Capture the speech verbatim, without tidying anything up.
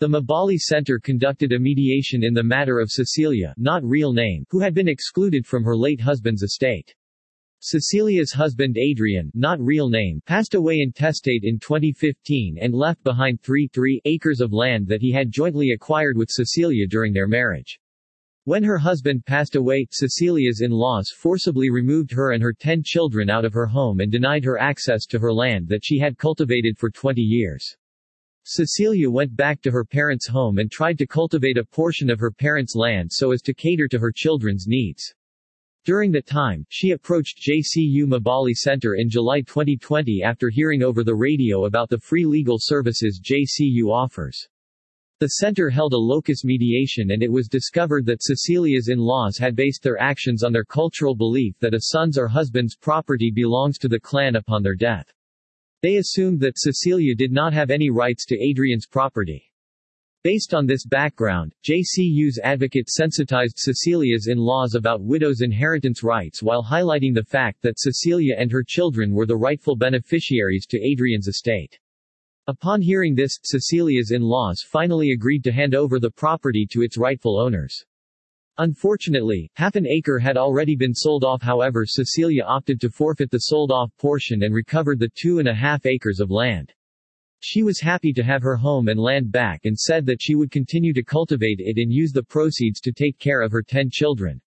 The Mabali Center conducted a mediation in the matter of Cecilia, not real name, who had been excluded from her late husband's estate. Cecilia's husband Adrian, not real name, passed away intestate in twenty fifteen and left behind three point three acres of land that he had jointly acquired with Cecilia during their marriage. When her husband passed away, Cecilia's in-laws forcibly removed her and her ten children out of her home and denied her access to her land that she had cultivated for twenty years. Cecilia went back to her parents' home and tried to cultivate a portion of her parents' land so as to cater to her children's needs. During that time, she approached J C U Mabali Center in July twenty twenty after hearing over the radio about the free legal services J C U offers. The center held a locus mediation and it was discovered that Cecilia's in-laws had based their actions on their cultural belief that a son's or husband's property belongs to the clan upon their death. They assumed that Cecilia did not have any rights to Adrian's property. Based on this background, J C U's advocate sensitized Cecilia's in-laws about widows' inheritance rights while highlighting the fact that Cecilia and her children were the rightful beneficiaries to Adrian's estate. Upon hearing this, Cecilia's in-laws finally agreed to hand over the property to its rightful owners. Unfortunately, half an acre had already been sold off. However, Cecilia opted to forfeit the sold-off portion and recovered the two and a half acres of land. She was happy to have her home and land back and said that she would continue to cultivate it and use the proceeds to take care of her ten children.